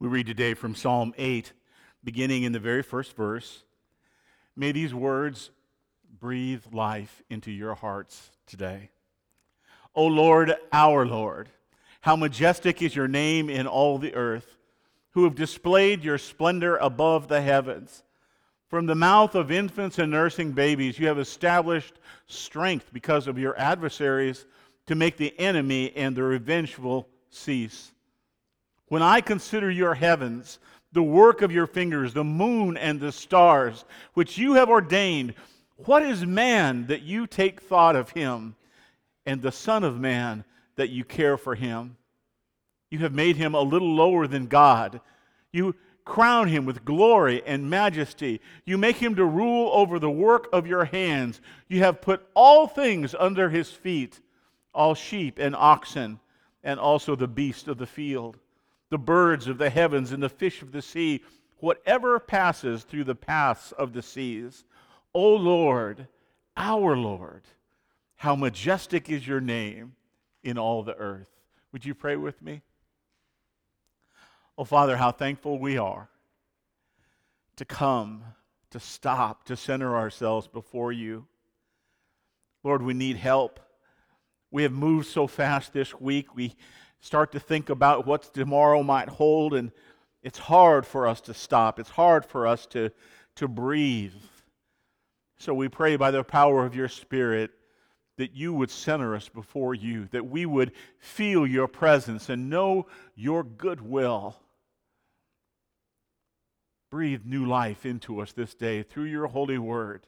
We read today from Psalm 8, beginning in the very first verse. May these words breathe life into your hearts today. O Lord, our Lord, how majestic is your name in all the earth, who have displayed your splendor above the heavens. From the mouth of infants and nursing babies, you have established strength because of your adversaries to make the enemy and the revengeful cease. When I consider your heavens, the work of your fingers, the moon and the stars, which you have ordained, what is man that you take thought of him, and the Son of Man that you care for him? You have made him a little lower than God. You crown him with glory and majesty. You make him to rule over the work of your hands. You have put all things under his feet, all sheep and oxen, and also the beasts of the field, the birds of the heavens and the fish of the sea, whatever passes through the paths of the seas. O Lord, our Lord, how majestic is your name in all the earth. Would you pray with me? Oh, Father, how thankful we are to come, to stop, to center ourselves before you. Lord, we need help. We have moved so fast this week. We start to think about what tomorrow might hold, and it's hard for us to stop. It's hard for us to breathe. So we pray by the power of your Spirit that you would center us before you, that we would feel your presence and know your goodwill. Breathe new life into us this day through your holy word.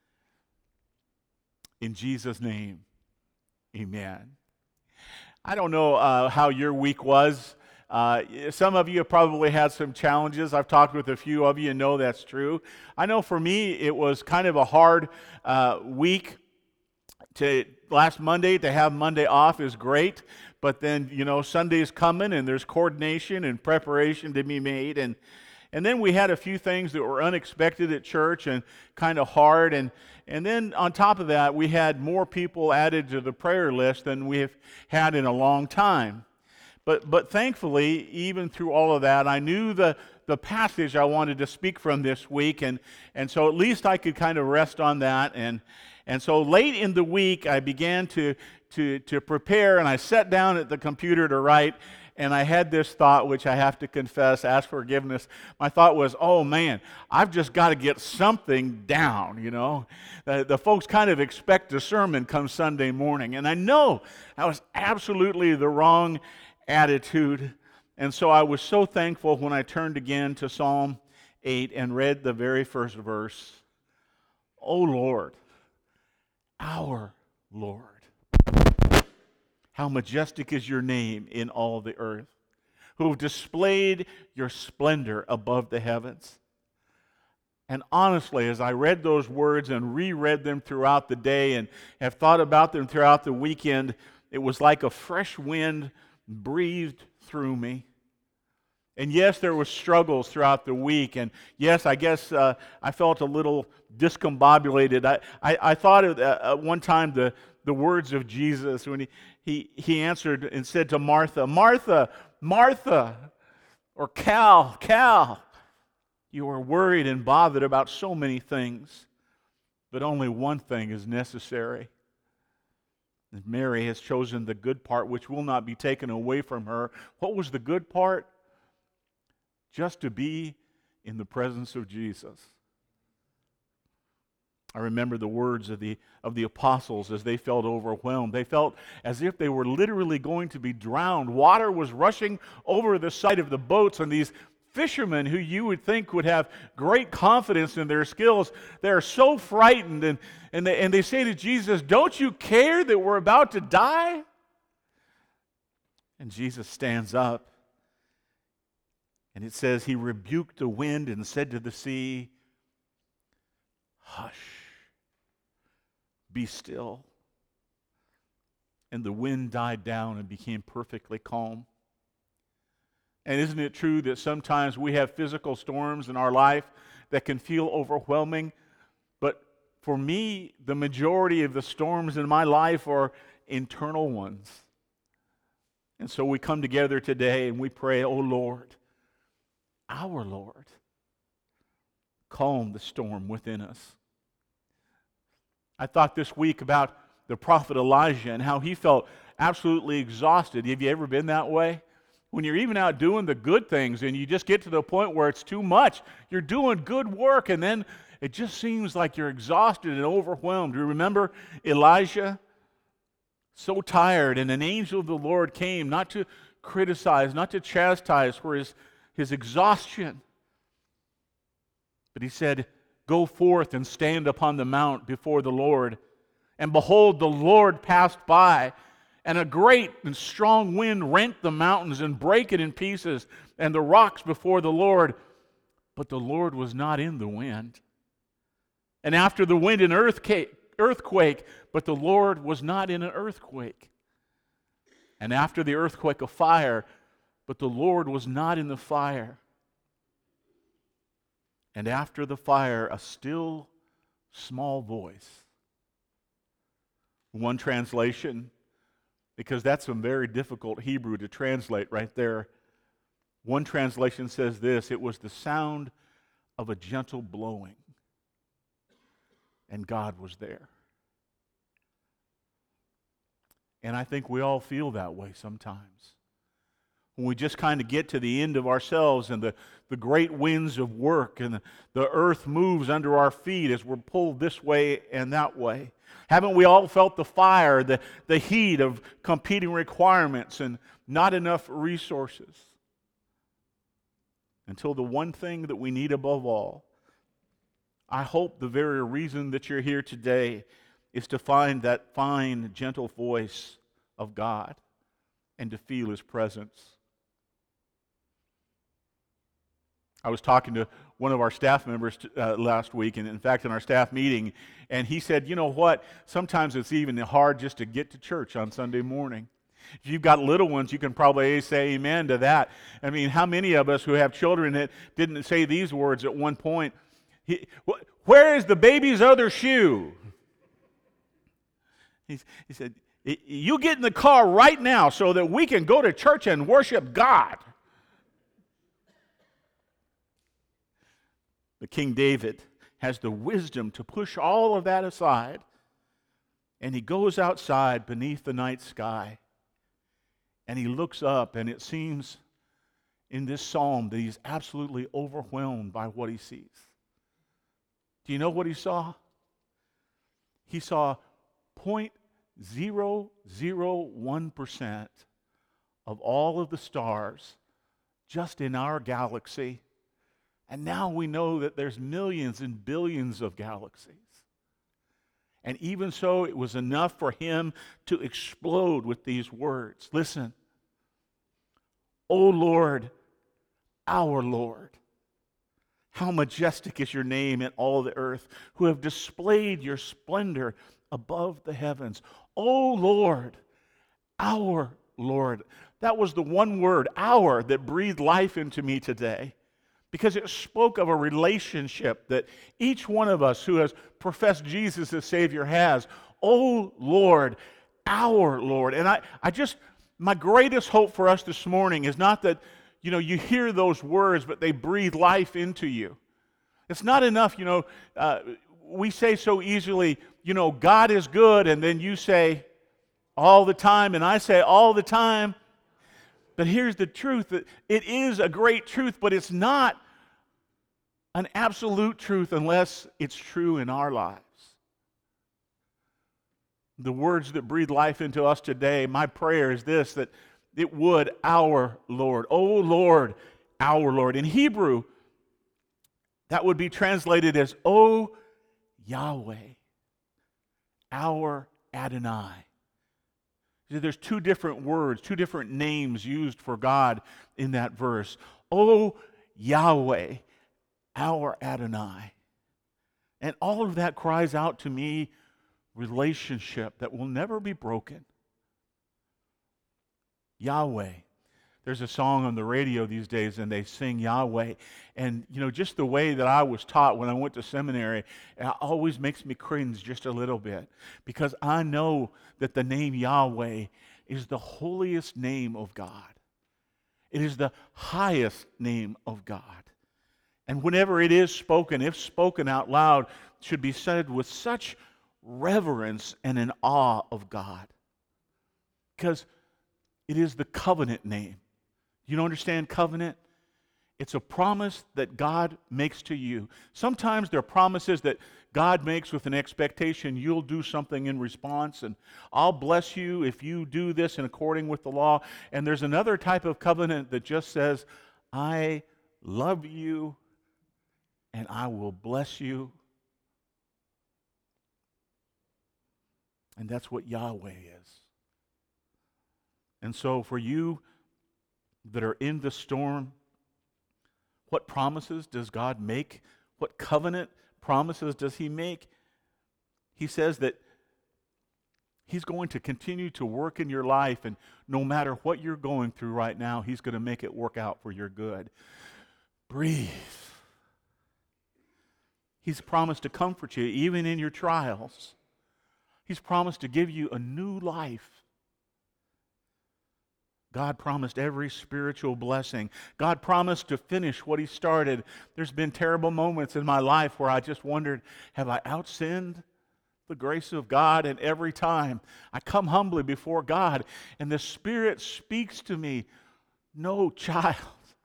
In Jesus' name, amen. I don't know how your week was. Some of you have probably had some challenges. I've talked with a few of you and know that's true. I know for me it was kind of a hard week. Last Monday, to have Monday off is great, but then, Sunday's coming and there's coordination and preparation to be made. And then we had a few things that were unexpected at church and kind of hard. And then on top of that, we had more people added to the prayer list than we've had in a long time. But thankfully, even through all of that, I knew the passage I wanted to speak from this week. And so at least I could kind of rest on that. And so late in the week, I began to prepare, and I sat down at the computer to write. And I had this thought, which I have to confess, ask forgiveness. My thought was, oh man, I've just got to get something down, The folks kind of expect a sermon come Sunday morning. And I know that was absolutely the wrong attitude. And so I was so thankful when I turned again to Psalm 8 and read the very first verse. O Lord, our Lord, how majestic is your name in all the earth, who have displayed your splendor above the heavens. And honestly, as I read those words and reread them throughout the day and have thought about them throughout the weekend, it was like a fresh wind breathed through me. And yes, there were struggles throughout the week. And yes, I guess I felt a little discombobulated. I thought at one time the words of Jesus when he answered and said to Martha, Martha, Martha, or Cal, you are worried and bothered about so many things, but only one thing is necessary. And Mary has chosen the good part, which will not be taken away from her. What was the good part? Just to be in the presence of Jesus. I remember the words of the apostles as they felt overwhelmed. They felt as if they were literally going to be drowned. Water was rushing over the side of the boats, and these fishermen who you would think would have great confidence in their skills, they're so frightened, and they say to Jesus, don't you care that we're about to die? And Jesus stands up, and it says he rebuked the wind and said to the sea, hush, be still. And the wind died down and became perfectly calm. And isn't it true that sometimes we have physical storms in our life that can feel overwhelming? But for me, the majority of the storms in my life are internal ones. And so we come together today and we pray, oh Lord, our Lord, calm the storm within us. I thought this week about the prophet Elijah and how he felt absolutely exhausted. Have you ever been that way? When you're even out doing the good things and you just get to the point where it's too much, you're doing good work and then it just seems like you're exhausted and overwhelmed. Do you remember Elijah? So tired, and an angel of the Lord came not to criticize, not to chastise for his exhaustion. But he said, "Go forth and stand upon the mount before the Lord." And behold, the Lord passed by, and a great and strong wind rent the mountains and brake it in pieces, and the rocks before the Lord. But the Lord was not in the wind. And after the wind, an earthquake, but the Lord was not in an earthquake. And after the earthquake, a fire, but the Lord was not in the fire. And after the fire, a still small voice. One translation, because that's some very difficult Hebrew to translate right there. One translation says this: it was the sound of a gentle blowing, and God was there. And I think we all feel that way sometimes. When we just kind of get to the end of ourselves and the great winds of work and the earth moves under our feet as we're pulled this way and that way. Haven't we all felt the fire, the heat of competing requirements and not enough resources? Until the one thing that we need above all, I hope the very reason that you're here today is to find that fine, gentle voice of God and to feel His presence. I was talking to one of our staff members last week, and in fact in our staff meeting, and he said, you know what, sometimes it's even hard just to get to church on Sunday morning. If you've got little ones, you can probably say amen to that. I mean, how many of us who have children that didn't say these words at one point? Where is the baby's other shoe? He said, you get in the car right now so that we can go to church and worship God. But King David has the wisdom to push all of that aside, and he goes outside beneath the night sky, and he looks up, and it seems in this psalm that he's absolutely overwhelmed by what he sees. Do you know what he saw? He saw 0.001% of all of the stars just in our galaxy. And now we know that there's millions and billions of galaxies. And even so, it was enough for him to explode with these words. Listen. O Lord, our Lord, how majestic is your name in all the earth, who have displayed your splendor above the heavens. O Lord, our Lord. That was the one word, our, that breathed life into me today. Because it spoke of a relationship that each one of us who has professed Jesus as Savior has. Oh Lord, our Lord. And my greatest hope for us this morning is not that, you hear those words, but they breathe life into you. It's not enough, we say so easily, God is good, and then you say all the time, and I say all the time. But here's the truth, that it is a great truth, but it's not an absolute truth unless it's true in our lives. The words that breathe life into us today, my prayer is this, that it would, our Lord. Oh Lord, our Lord. In Hebrew, that would be translated as, O Yahweh, our Adonai. There's two different words, two different names used for God in that verse. O Yahweh, our Adonai. And all of that cries out to me, relationship that will never be broken. Yahweh. There's a song on the radio these days, and they sing Yahweh. And, just the way that I was taught when I went to seminary, it always makes me cringe just a little bit. Because I know that the name Yahweh is the holiest name of God. It is the highest name of God. And whenever it is spoken, if spoken out loud, it should be said with such reverence and an awe of God. Because it is the covenant name. You don't understand covenant? It's a promise that God makes to you. Sometimes there are promises that God makes with an expectation you'll do something in response, and I'll bless you if you do this in according with the law. And there's another type of covenant that just says, I love you and I will bless you. And that's what Yahweh is. And so for you that are in the storm, what promises does God make? What covenant promises does He make? He says that He's going to continue to work in your life, and no matter what you're going through right now, He's going to make it work out for your good. Breathe. He's promised to comfort you even in your trials. He's promised to give you a new life. God promised every spiritual blessing. God promised to finish what He started. There's been terrible moments in my life where I just wondered, have I outsinned the grace of God? And every time I come humbly before God and the Spirit speaks to me, no, child.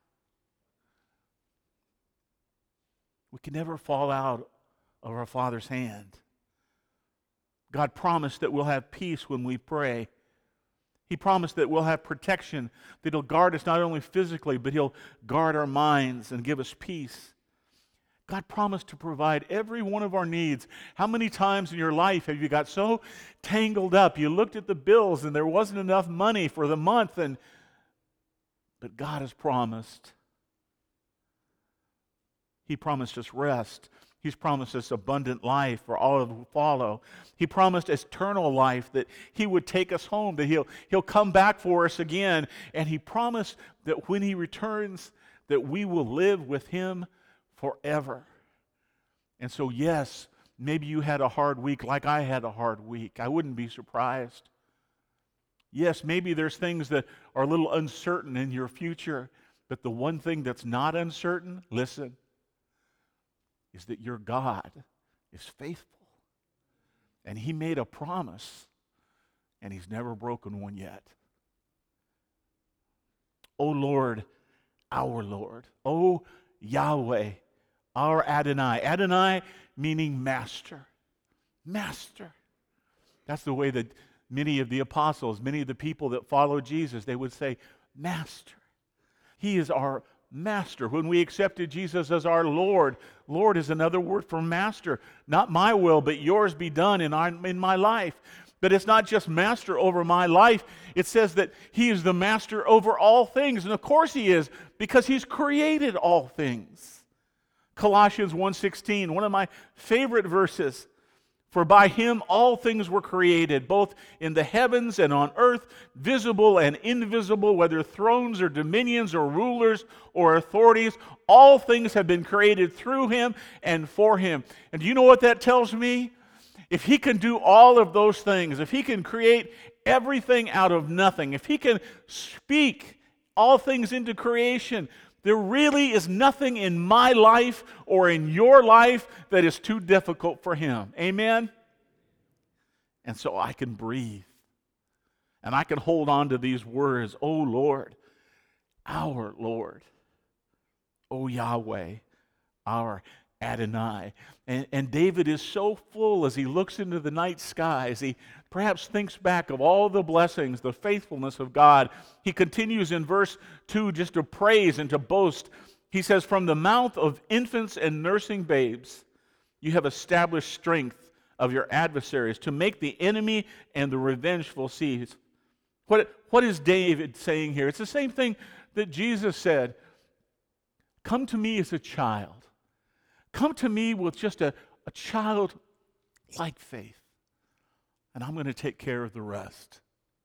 We can never fall out of our Father's hand. God promised that we'll have peace when we pray. He promised that we'll have protection, that He'll guard us not only physically, but He'll guard our minds and give us peace. God promised to provide every one of our needs. How many times in your life have you got so tangled up? You looked at the bills and there wasn't enough money for the month, but God has promised. He promised us rest. He's promised us abundant life for all who follow. He promised eternal life, that He would take us home, that He'll come back for us again. And He promised that when He returns, that we will live with Him forever. And so, yes, maybe you had a hard week like I had a hard week. I wouldn't be surprised. Yes, maybe there's things that are a little uncertain in your future, but the one thing that's not uncertain, listen, is that your God is faithful. And He made a promise, and He's never broken one yet. O Lord, our Lord. O Yahweh, our Adonai. Adonai meaning master. Master. That's the way that many of the apostles, many of the people that follow Jesus, they would say, Master. He is our Master. When we accepted Jesus as our Lord, Lord is another word for master. Not my will, but yours be done in my life. But it's not just master over my life. It says that He is the master over all things. And of course He is, because He's created all things. Colossians 1:16, one of my favorite verses. For by Him all things were created, both in the heavens and on earth, visible and invisible, whether thrones or dominions or rulers or authorities. All things have been created through Him and for Him. And do you know what that tells me? If He can do all of those things, if He can create everything out of nothing, if He can speak all things into creation, there really is nothing in my life or in your life that is too difficult for Him. Amen? And so I can breathe. And I can hold on to these words, O Lord, our Lord. O Yahweh, our Adonai. And David is so full as he looks into the night sky, as he perhaps thinks back of all the blessings, the faithfulness of God. He continues in verse 2 just to praise and to boast. He says, from the mouth of infants and nursing babes, you have established strength of your adversaries to make the enemy and the revengeful cease. What is David saying here? It's the same thing that Jesus said. Come to me as a child. Come to me with just a child-like faith, and I'm going to take care of the rest.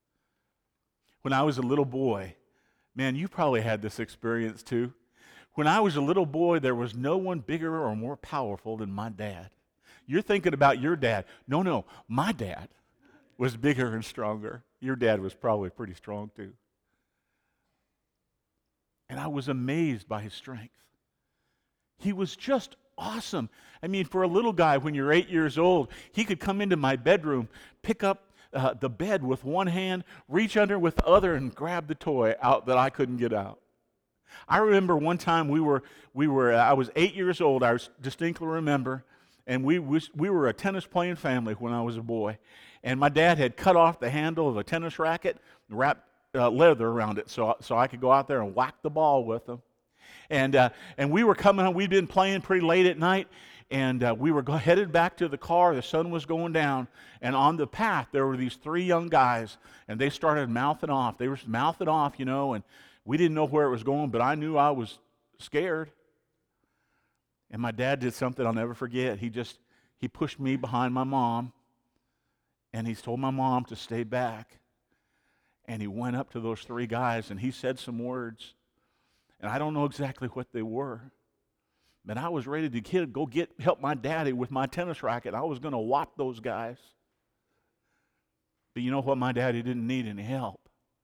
When I was a little boy, man, you probably had this experience too. When I was a little boy, there was no one bigger or more powerful than my dad. You're thinking about your dad. No, my dad was bigger and stronger. Your dad was probably pretty strong too. And I was amazed by his strength. He was just awesome. I mean, for a little guy, when you're 8 years old, he could come into my bedroom, pick up the bed with one hand, reach under with the other, and grab the toy out that I couldn't get out. I remember one time I was 8 years old. I distinctly remember, and we were a tennis playing family when I was a boy, and my dad had cut off the handle of a tennis racket, and wrapped leather around it, so I could go out there and whack the ball with them. And we were coming home. We'd been playing pretty late at night, and we were headed back to the car. The sun was going down, and on the path there were these three young guys, and they started mouthing off. They were mouthing off, and we didn't know where it was going, but I knew I was scared. And my dad did something I'll never forget. He pushed me behind my mom, and he told my mom to stay back. And he went up to those three guys, and he said some words. And I don't know exactly what they were. But I was ready to go help my daddy with my tennis racket. I was going to whack those guys. But you know what? My daddy didn't need any help.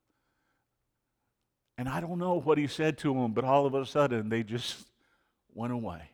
And I don't know what he said to them, but all of a sudden they just went away.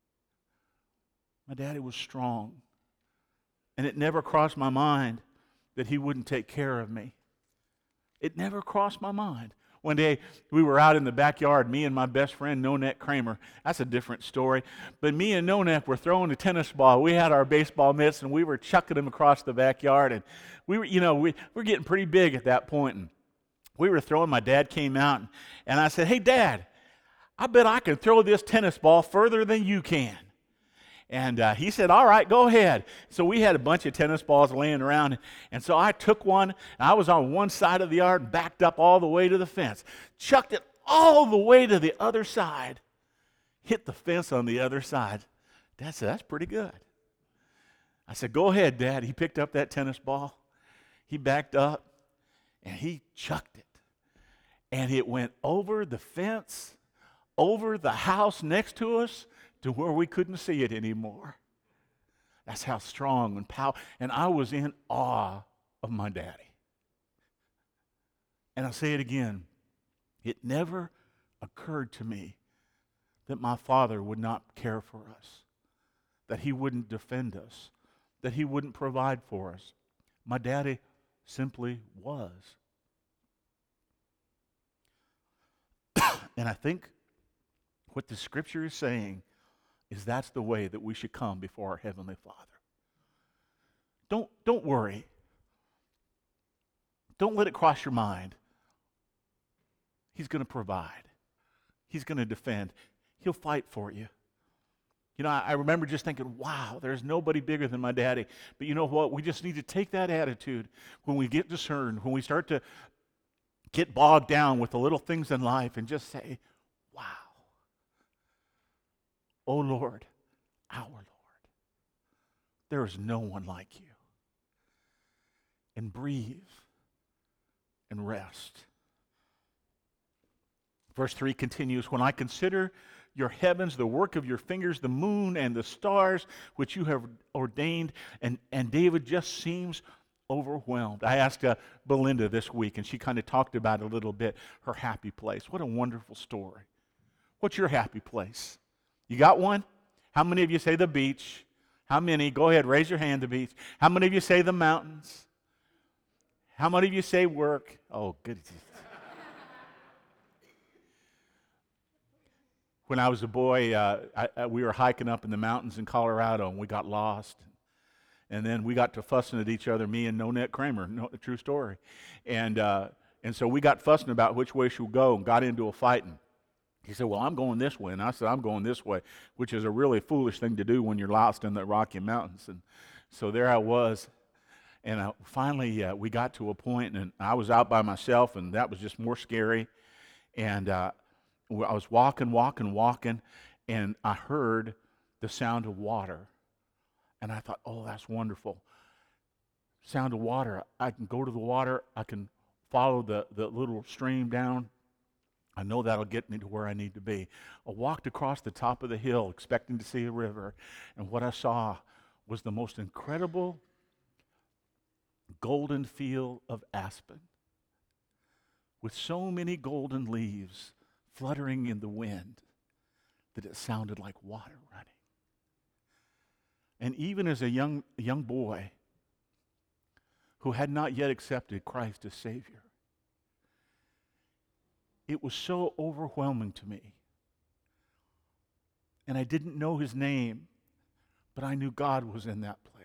My daddy was strong. And it never crossed my mind that he wouldn't take care of me. It never crossed my mind. One day, we were out in the backyard, me and my best friend, Nonet Kramer. That's a different story. But me and Nonet were throwing a tennis ball. We had our baseball mitts, and we were chucking them across the backyard. And we were getting pretty big at that point. And we were throwing. My dad came out, and I said, "Hey, Dad, I bet I can throw this tennis ball further than you can." And he said, "All right, go ahead." So we had a bunch of tennis balls laying around. And so I took one, and I was on one side of the yard and backed up all the way to the fence. Chucked it all the way to the other side. Hit the fence on the other side. Dad said, "That's pretty good." I said, "Go ahead, Dad." He picked up that tennis ball. He backed up, and he chucked it. And it went over the fence, over the house next to us, to where we couldn't see it anymore. That's how strong and powerful. And I was in awe of my daddy. And I'll say it again. It never occurred to me that my father would not care for us, that he wouldn't defend us, that he wouldn't provide for us. My daddy simply was. And I think what the scripture is saying is that's the way that we should come before our Heavenly Father. Don't worry. Don't let it cross your mind. He's going to provide. He's going to defend. He'll fight for you. I remember just thinking, wow, there's nobody bigger than my daddy. But you know what? We just need to take that attitude when we get discerned, when we start to get bogged down with the little things in life, and just say, wow. Oh Lord, our Lord, there is no one like you. And breathe and rest. Verse 3 continues, "When I consider your heavens, the work of your fingers, the moon and the stars, which you have ordained," and David just seems overwhelmed. I asked Belinda this week, and she kind of talked about it a little bit, her happy place. What a wonderful story. What's your happy place? You got one? How many of you say the beach? How many? Go ahead, raise your hand, the beach. How many of you say the mountains? How many of you say work? Oh, good. When I was a boy, we were hiking up in the mountains in Colorado, and we got lost. And then we got to fussing at each other, me and Nonet Kramer, true story. And so we got fussing about which way should we go, and got into a fighting. He said, "Well, I'm going this way." And I said, "I'm going this way," which is a really foolish thing to do when you're lost in the Rocky Mountains. And so there I was. And finally, we got to a point, and I was out by myself, and that was just more scary. And I was walking, and I heard the sound of water. And I thought, oh, that's wonderful. Sound of water. I can go to the water. I can follow the little stream down. I know that'll get me to where I need to be. I walked across the top of the hill expecting to see a river, and what I saw was the most incredible golden field of aspen with so many golden leaves fluttering in the wind that it sounded like water running. And even as a young boy who had not yet accepted Christ as Savior, it was so overwhelming to me. And I didn't know his name, but I knew God was in that place.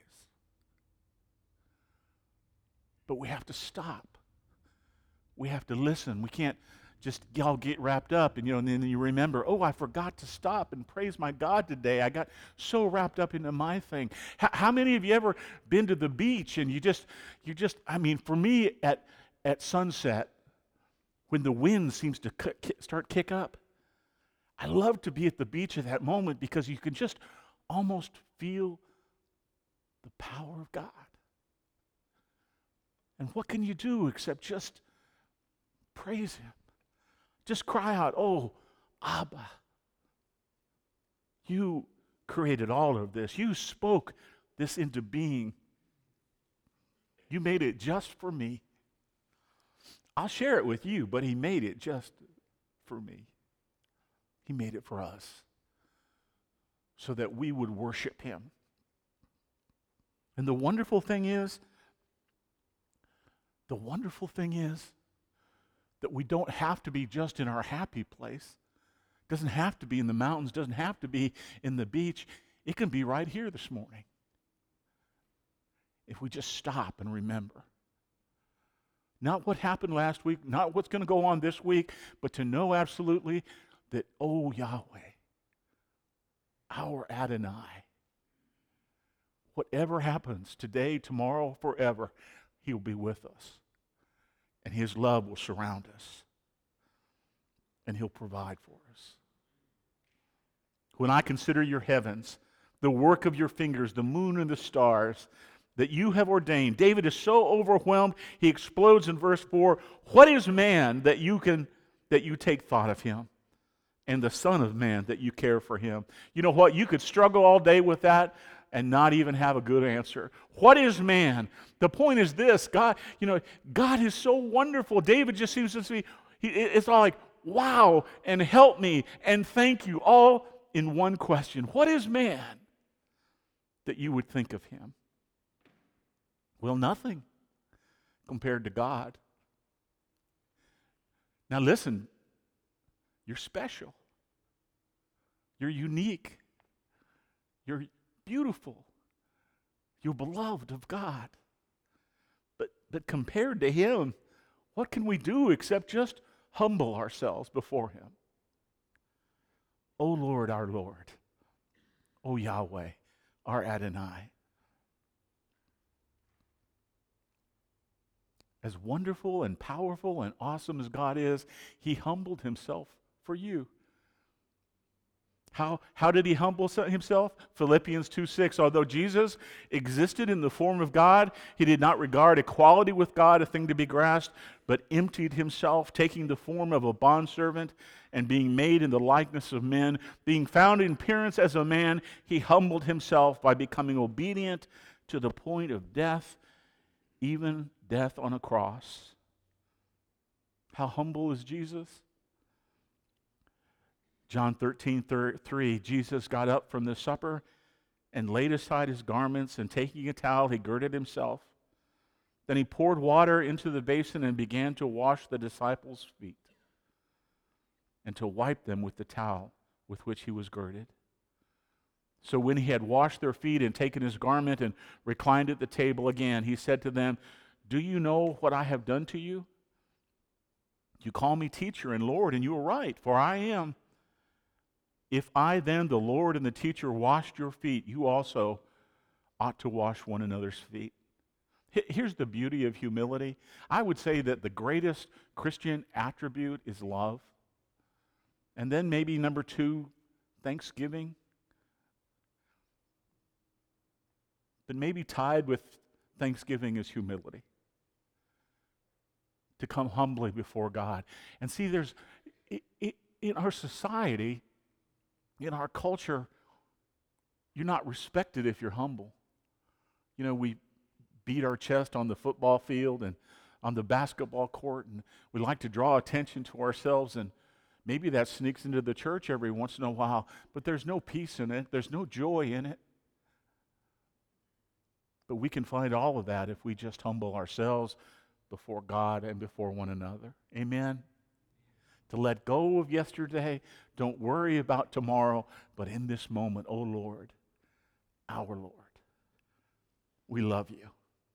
But we have to stop. We have to listen. We can't just all get wrapped up and then you remember, oh, I forgot to stop and praise my God today. I got so wrapped up into my thing. How many of you ever been to the beach and you just for me at sunset, when the wind seems to start kick up, I love to be at the beach at that moment because you can just almost feel the power of God. And what can you do except just praise Him? Just cry out, oh, Abba. You created all of this. You spoke this into being. You made it just for me. I'll share it with you, but He made it just for me. He made it for us so that we would worship Him. And the wonderful thing is that we don't have to be just in our happy place. It doesn't have to be in the mountains, doesn't have to be in the beach. It can be right here this morning. If we just stop and remember. Not what happened last week, not what's going to go on this week, but to know absolutely that, oh Yahweh, our Adonai, whatever happens today, tomorrow, forever, He'll be with us. And His love will surround us. And He'll provide for us. When I consider your heavens, the work of your fingers, the moon and the stars that you have ordained. David is so overwhelmed, he explodes in verse 4. What is man that you take thought of him? And the Son of Man that you care for him. You know what? You could struggle all day with that and not even have a good answer. What is man? The point is this, God is so wonderful. David just seems to be, it's all like, wow, and help me, and thank you, all in one question. What is man that you would think of him? Well, nothing compared to God. Now listen, you're special. You're unique. You're beautiful. You're beloved of God. But compared to Him, what can we do except just humble ourselves before Him? O Lord, our Lord. O Yahweh, our Adonai. As wonderful and powerful and awesome as God is, He humbled Himself for you. How did He humble Himself? Philippians 2:6. Although Jesus existed in the form of God, He did not regard equality with God a thing to be grasped, but emptied Himself, taking the form of a bondservant and being made in the likeness of men. Being found in appearance as a man, He humbled Himself by becoming obedient to the point of death, even death on a cross. How humble is Jesus? John 13:3, Jesus got up from the supper and laid aside His garments, and taking a towel, He girded Himself. Then He poured water into the basin and began to wash the disciples' feet and to wipe them with the towel with which He was girded. So when He had washed their feet and taken His garment and reclined at the table again, He said to them, do you know what I have done to you? You call me teacher and Lord, and you are right, for I am. If I then, the Lord and the teacher, washed your feet, you also ought to wash one another's feet. Here's the beauty of humility. I would say that the greatest Christian attribute is love. And then maybe number 2, thanksgiving. But maybe tied with thanksgiving is humility. To come humbly before God. And see, there's, in our society, in our culture, you're not respected if you're humble. We beat our chest on the football field and on the basketball court, and we like to draw attention to ourselves. Maybe that sneaks into the church every once in a while, but there's no peace in it. There's no joy in it. But we can find all of that if we just humble ourselves before God and before one another. Amen? To let go of yesterday. Don't worry about tomorrow. But in this moment, oh Lord, our Lord, we love you.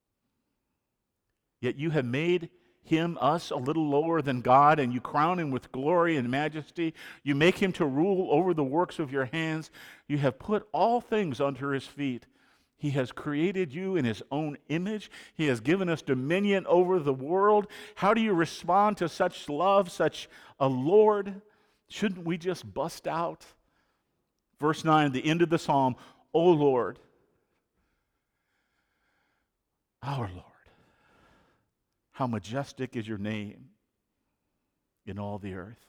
Yet you have made him, us, a little lower than God, and you crown him with glory and majesty. You make him to rule over the works of your hands. You have put all things under his feet. He has created you in his own image. He has given us dominion over the world. How do you respond to such love, such a Lord? Shouldn't we just bust out? Verse 9, the end of the psalm, O Lord, our Lord, how majestic is your name in all the earth.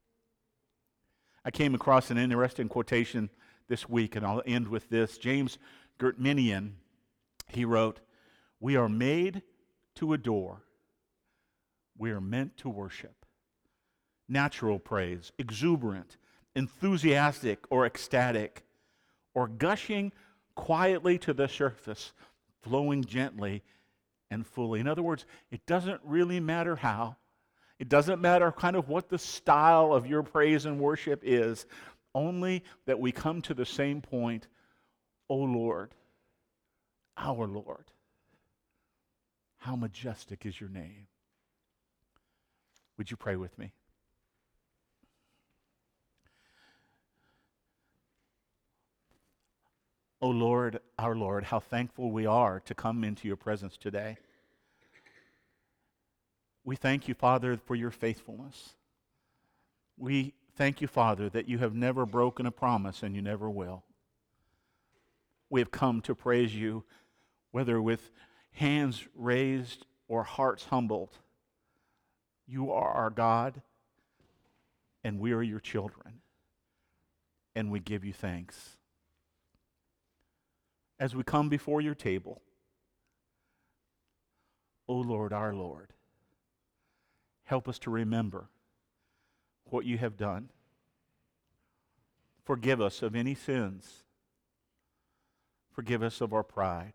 I came across an interesting quotation this week, and I'll end with this. James Gertminian, he wrote, "We are made to adore. We are meant to worship. Natural praise, exuberant, enthusiastic, or ecstatic, or gushing quietly to the surface, flowing gently and fully." In other words, it doesn't really matter how. It doesn't matter kind of what the style of your praise and worship is, only that we come to the same point. O Lord, our Lord, how majestic is your name. Would you pray with me? O Lord, our Lord, how thankful we are to come into your presence today. We thank you, Father, for your faithfulness. We thank you, Father, that you have never broken a promise and you never will. We have come to praise you, whether with hands raised or hearts humbled. You are our God, and we are your children, and we give you thanks. As we come before your table, O Lord, our Lord, help us to remember what you have done. Forgive us of any sins. Forgive us of our pride.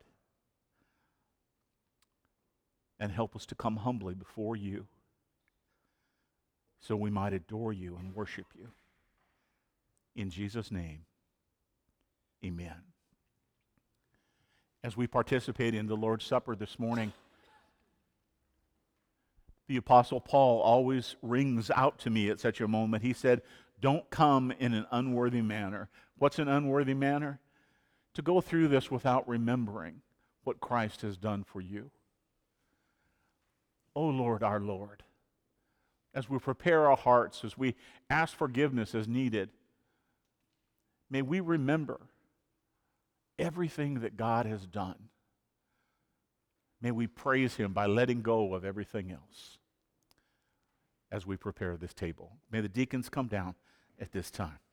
And help us to come humbly before you so we might adore you and worship you. In Jesus' name, amen. As we participate in the Lord's Supper this morning, the Apostle Paul always rings out to me at such a moment. He said, don't come in an unworthy manner. What's an unworthy manner? To go through this without remembering what Christ has done for you. O Lord, our Lord, as we prepare our hearts, as we ask forgiveness as needed, may we remember everything that God has done. May we praise him by letting go of everything else as we prepare this table. May the deacons come down at this time.